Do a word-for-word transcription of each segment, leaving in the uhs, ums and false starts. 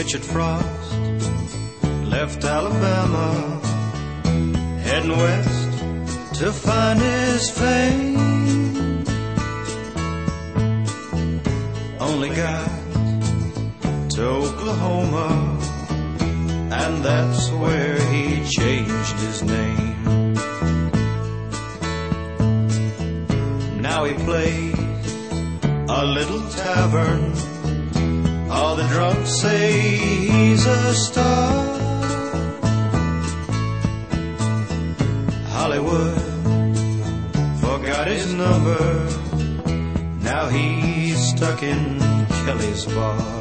Richard Frost left Alabama, heading west to find his fame. Only got to Oklahoma, and that's where he changed his name. Now he plays a little tavern. All the drunks say he's a star. Hollywood forgot his number. Now he's stuck in Kelly's bar.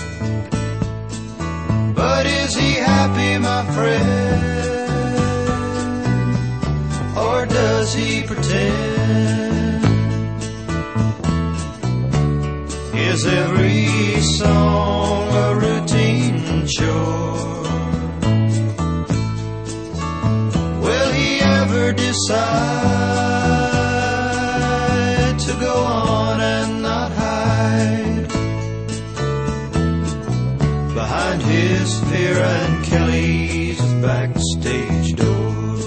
But is he happy, my friend? Or does he pretend? Is every song a routine chore? Will he ever decide to go on and not hide behind his Vera and Kelly's backstage door?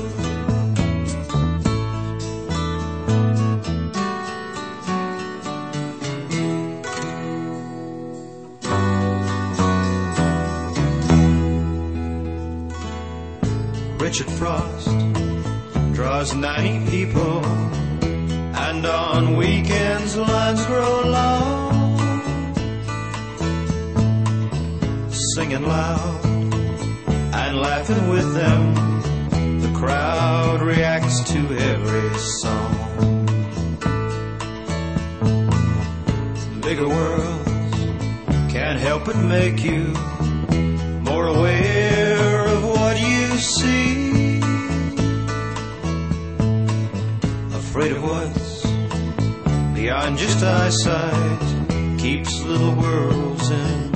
Richard Frost draws ninety people, and on weekends lines grow long. Singing loud and laughing with them, the crowd reacts to every song. Bigger worlds can't help but make you more aware of what you see. Afraid of what's beyond just eyesight keeps little worlds in